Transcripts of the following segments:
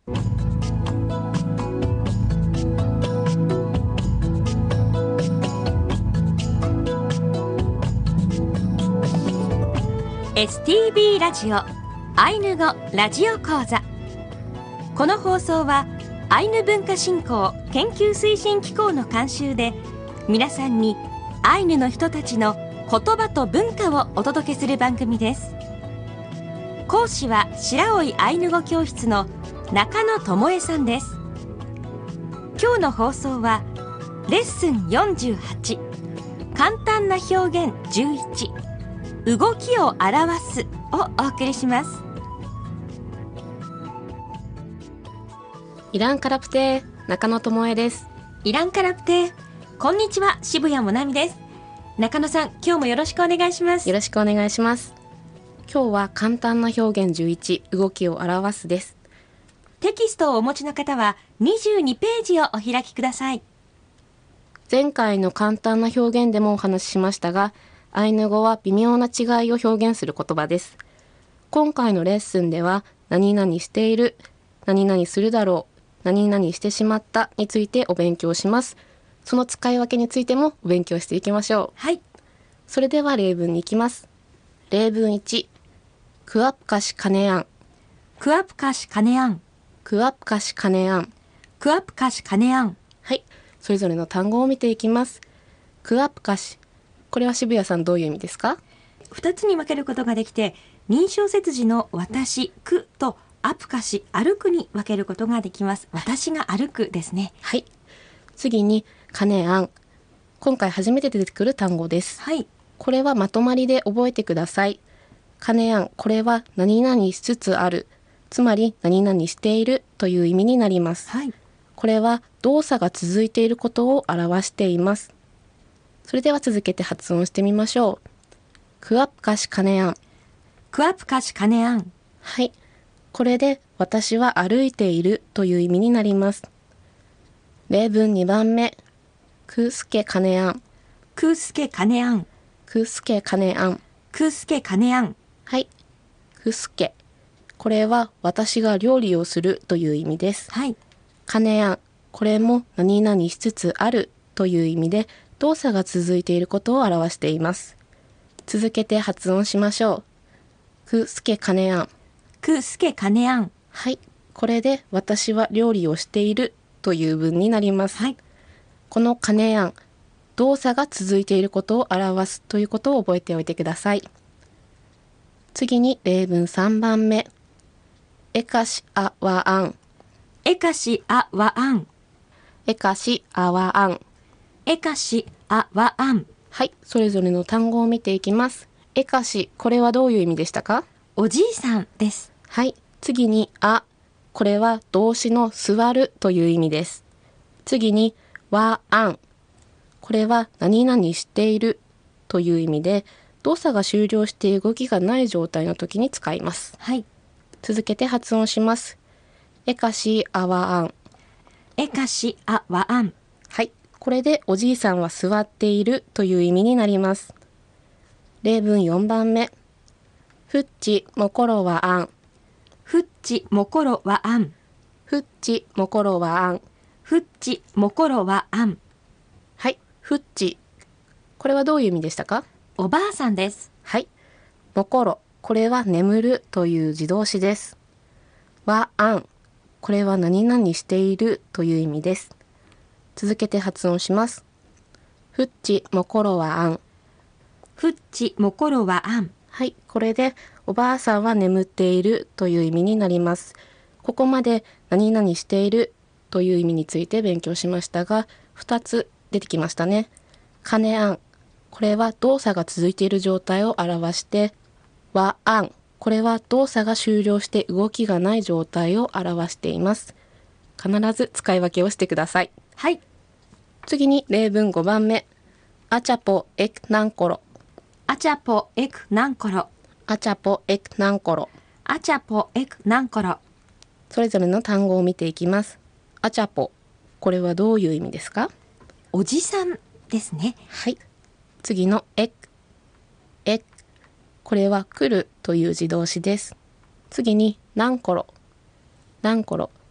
STB ラジオアイヌ語ラジオ講座。この放送はアイヌ文化振興研究推進機構の監修で、皆さんにアイヌの人たちの言葉と文化をお届けする番組です。講師は白老アイヌ語教室の中野智恵さんです。今日の放送はレッスン48、簡単な表現11、動きを表すをお送りします。 イランカラプテー中野智恵です。 イランカラプテー、こんにちは、渋谷もなみです。中野さん、今日もよろしくお願いします。 よろしくお願いします。今日は簡単な表現11、動きを表すです。 テキストをお持ちの方は22ページをお開きください。 前回の簡単な表現でもお話ししましたが、アイヌ語は微妙な違いを表現する言葉です。今回のレッスンでは、何々している、何々するだろう、何々してしまったについてお勉強します。その使い分けについてもお勉強していきましょう。 はい。 それでは例文に行きます。例文1、クアプカシカネアン。 クアプカシカネアン。 クアプカシカネアン。 クアプカシカネアン。 はい。それぞれの単語を見ていきます。クアプカシ。これは渋谷さんどういう意味ですか ？2つに分けることができて、認証切字の私、くとアプカシ、歩くに分けることができます。私が歩くですね。 はい。次に、カネアン。今回初めて出てくる単語です。 はい。 これはまとまりで覚えてください。カネアン、これは何々しつつある。つまり何々しているという意味になります。 はい。 これは動作が続いていることを表しています。それでは続けて発音してみましょう。クアプカシカネアン。 クアプカシカネアン。 はい。これで私は歩いているという意味になります。例文2番目。クスケカネアン。 クスケカネアン。 クスケカネアン。 クスケカネアン。 はい。クスケ。これは私が料理をするという意味です。 はい。 カネアン。これも何々しつつあるという意味で、動作が続いていることを表しています。続けて発音しましょう。クスケカネアン。 クスケカネアン。 はい。これで私は料理をしているという文になります。 はい。 このカネアン、動作が続いていることを表すということを覚えておいてください。次に例文3番目。エカシアワアン。 エカシアワアン。 エカシアワアン。 エカシアワアン。 はい、それぞれの単語を見ていきます。エカシ、これはどういう意味でしたか？ おじいさんです。 はい、次にあ、これは動詞の座るという意味です。次にワアン、これは何々しているという意味で、動作が終了して動きがない状態の時に使います。 はい。 続けて発音します。エカシアワアン。 エカシアワアン。 はい。これでおじいさんは座っているという意味になります。例文4番目。フッチモコロワアン。 フッチモコロワアン。 フッチモコロワアン。 フッチモコロワアン。 はい。フッチ。これはどういう意味でしたか？ おばあさんです。 はい。モコロ。これは眠るという自動詞です。ワアン。これは何々しているという意味です。続けて発音します。フッチモコロワアン。 フッチモコロワアン。 はい。これでおばあさんは眠っているという意味になります。ここまで何々しているという意味について勉強しましたが、2つ出てきましたね。カネアン。これは動作が続いている状態を表して、ワアン。これは動作が終了して動きがない状態を表しています。必ず使い分けをしてください。 はい。 次に例文5番目。アチャポエクナンコロ。 アチャポエクナンコロ。 アチャポエクナンコロ。 アチャポエクナンコロ。 それぞれの単語を見ていきます。アチャポ。これはどういう意味ですか？ おじさんですね。 はい。次のエク。エク。これは来るという自動詞です。次にナンコロ。ナンコロ。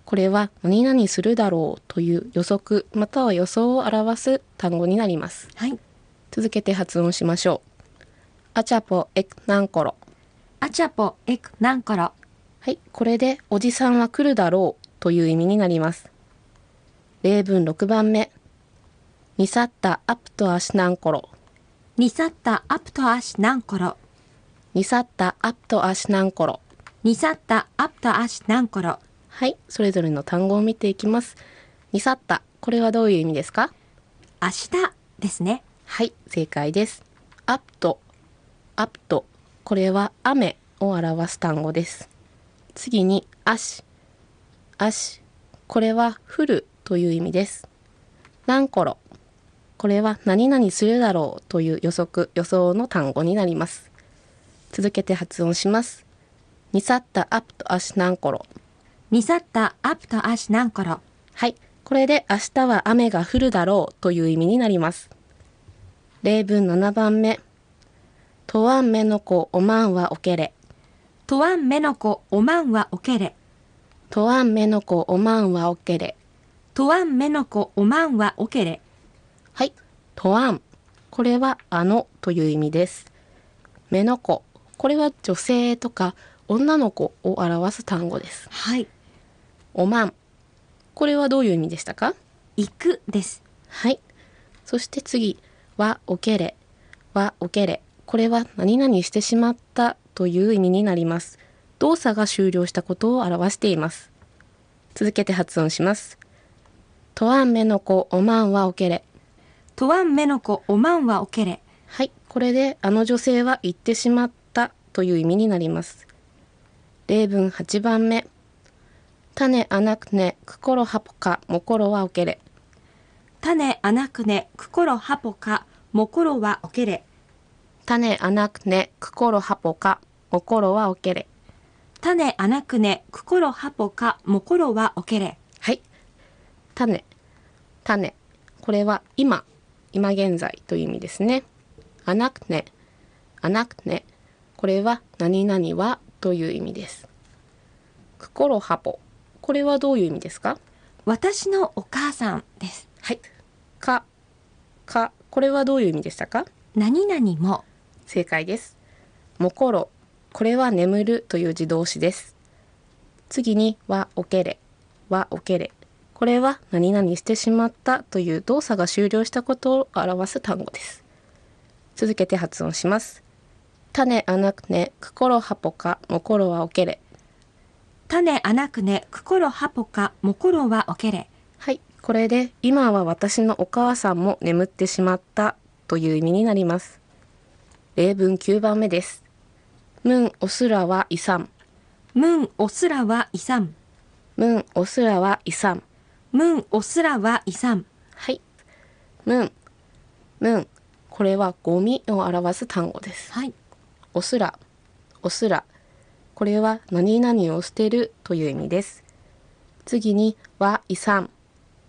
これは何々するだろうという予測または予想を表す単語になります。 はい。 続けて発音しましょう。アチャポエクナンコロ。 アチャポエクナンコロ。 はい、これでおじさんは来るだろうという意味になります。例文6番目。にさったアプトアシナンコロ。 にさったアプトアシナンコロ。 にさったアプトアシナンコロ。 にさったアプトアシナンコロ。 はい、それぞれの単語を見ていきます。にさった、これはどういう意味ですか？ 明日ですね。 はい、正解です。アプト、これは雨を表す単語です。次にアシ、これは降るという意味です。ナンコロ、これは何々するだろうという予想の単語になります。続けて発音します。にさったアプトアシナンコロ。 にさったアプトアシナンコロ。 はい、これで明日は雨が降るだろうという意味になります。例文7番目。とわんめのこおまんはおけれ。 とわんめのこおまんはおけれ。 とわんめのこおまんはおけれ。 とわんめのこおまんはおけれ。 はい、とわん。これはという意味です。めのこ。これは女性とか女の子を表す単語です。 はい。 おまん。これはどういう意味でしたか？ 行くです。 はい。そして次はおけれ。これは何々してしまったという意味になります。動作が終了したことを表しています。続けて発音します。とわんめのこおまんはおけれ。 とわんめのこおまんはおけれ。 はい。これで女性は行ってしまったという意味になります。例文8番目。種あなくねくころはぽかもころはおけれ。 種あなくねくころはぽかもころはおけれ。 種あなくねくころはぽかもころはおけれ。 種あなくねくころはぽかもころはおけれ。 はい。種。これは今現在という意味ですね。あなくね。これは何々はという意味です。くころはぽ。これはどういう意味ですか？ 私のお母さんです。 はい。か。これはどういう意味でしたか？ 何々も。 正解です。もころ。これは眠るという自動詞です。次にはおけれ。これは何々してしまったという動作が終了したことを表す単語です。続けて発音します。種あなくねくころはぽかもころはおけれ。 種あなくねくころはぽかもころはおけれ。 はい、これで今は私のお母さんも眠ってしまったという意味になります。例文9番目です。ムンおすらはいさん。 ムンおすらはいさん。 ムンおすらはいさん。 ムンおすらはいさん。 はい。ムン。これはゴミを表す単語です。 はい。 おすら。これは何々を捨てるという意味です。次にはいさん。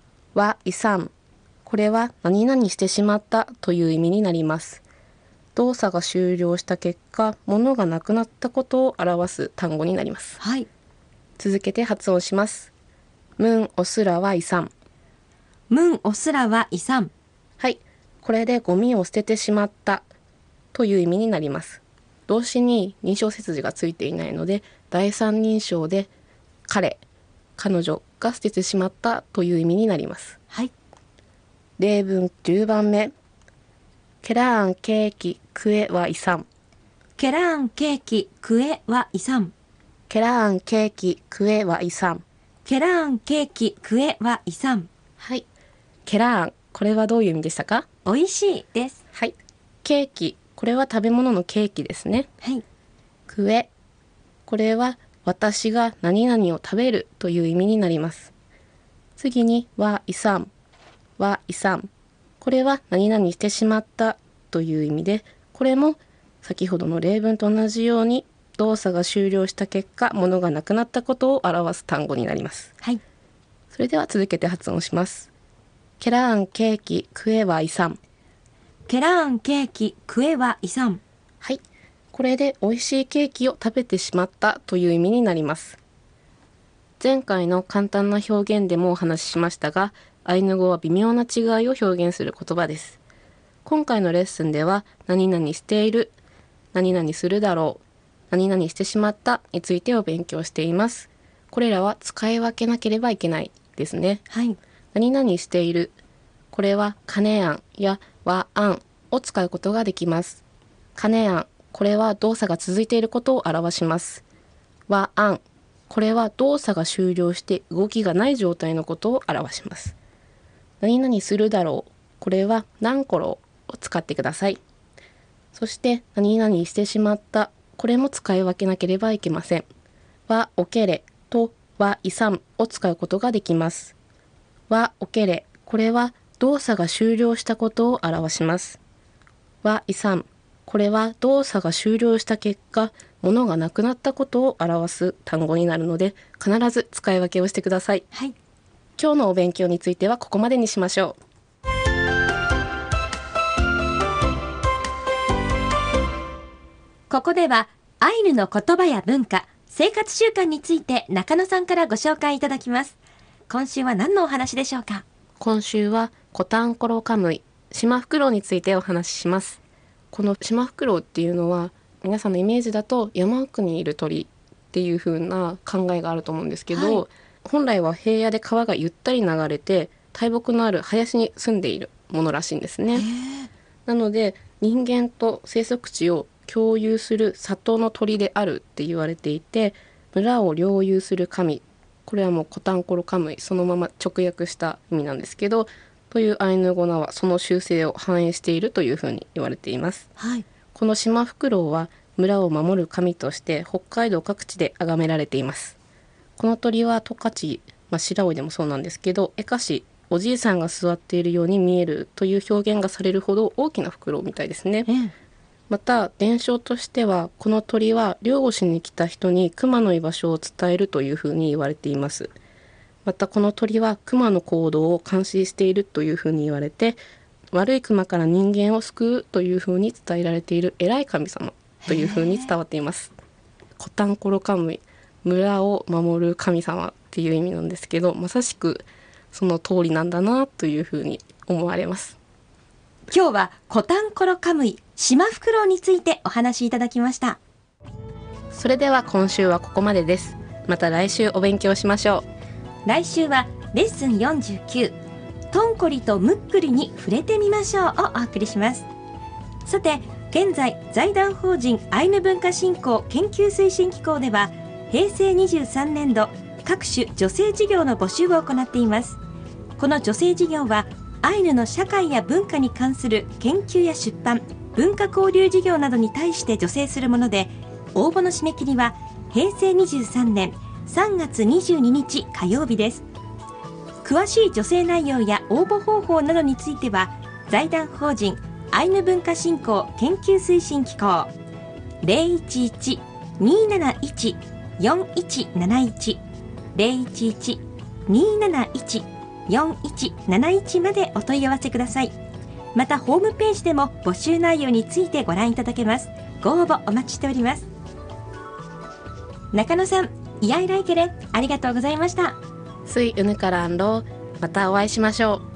これは何々してしまったという意味になります。動作が終了した結果、物がなくなったことを表す単語になります。 はい。 続けて発音します。ムンおすらはいさん。 ムンおすらはいさん。 はい。これでゴミを捨ててしまったという意味になります。動詞に認証接字がついていないので、第三人称で彼女が捨ててしまったという意味になります。 はい。 例文10番目。ケラーンケーキクエはいさん。 ケラーンケーキクエはいさん。 ケラーンケーキクエはいさん。 ケラーンケーキクエはいさん。 はい。ケラーン、これはどういう意味でしたか？ おいしいです。 はい。ケーキ、これは食べ物のケーキですね。 はい。 クエ、これは私が何々を食べるという意味になります。次にはいさん。これは何々してしまったという意味で、これも先ほどの例文と同じように動作が終了した結果、物がなくなったことを表す単語になります。 はい。 それでは続けて発音します。ケラーンケーキクエはいさん。 ケラーンケーキクエはいさん。 はい。これで美味しいケーキを食べてしまったという意味になります。 前回の簡単な表現でもお話ししましたが、アイヌ語は微妙な違いを表現する言葉です。今回のレッスンでは、何々している、何々するだろう、何々してしまったについてを勉強しています。これらは使い分けなければいけないですね。 はい。 何々している。これはカネアンやワアンを使うことができます。カネアン、これは動作が続いていることを表します。ワアン、これは動作が終了して動きがない状態のことを表します。何々するだろう。これは何コロを使ってください。そして何々してしまった。これも使い分けなければいけません。はおけれとは、いさんを使うことができます。は、おけれ。これは動作が終了したことを表します。は、いさん。これは動作が終了した結果、物がなくなったことを表す単語になるので、必ず使い分けをしてください。 はい。 今日のお勉強についてはここまでにしましょう。 ここではアイヌの言葉や文化、生活習慣について中野さんからご紹介いただきます。今週は何のお話でしょうか？ 今週はコタンコロカムイ、シマフクロウについてお話しします。このシマフクロウっていうのは、皆さんのイメージだと山奥にいる鳥っていう風な考えがあると思うんですけど、はい、本来は平野で川がゆったり流れて大木のある林に住んでいるものらしいんですね。なので人間と生息地を共有する里の鳥であるって言われていて、村を領有する神、これはもうコタンコロカムイ、そのまま直訳した意味なんですけど、というアイヌ語名はその習性を反映しているというふうに言われています。 はい。 このシマフクロウは村を守る神として北海道各地で崇められています。この鳥は十勝、白老でもそうなんですけど、エカシ、おじいさんが座っているように見えるという表現がされるほど大きなフクロウみたいですね。また伝承としては、この鳥は猟をしに来た人に熊の居場所を伝えるというふうに言われています。またこの鳥は熊の行動を監視しているというふうに言われて、悪い熊から人間を救うというふうに伝えられている偉い神様というふうに伝わっています。コタンコロカムイ、村を守る神様っていう意味なんですけど、まさしくその通りなんだなというふうに思われます。 今日はコタンコロカムイ、シマフクロウについてお話しいただきました。 それでは今週はここまでです。また来週お勉強しましょう。来週はレッスン49、トンコリとムックリに触れてみましょうをお送りします。さて、現在財団法人アイヌ文化振興研究推進機構では、平成23年度各種助成事業の募集を行っています。この助成事業はアイヌの社会や文化に関する研究や出版、文化交流事業などに対して助成するもので、応募の締め切りは平成23年3月22日火曜日です。詳しい助成内容や応募方法などについては、財団法人アイヌ文化振興研究推進機構 011-271-4171 011-271-4171までお問い合わせください。またホームページでも募集内容についてご覧いただけます。ご応募お待ちしております。中野さん、イヤイライケレありがとうございました。 スイウヌカランロー、またお会いしましょう。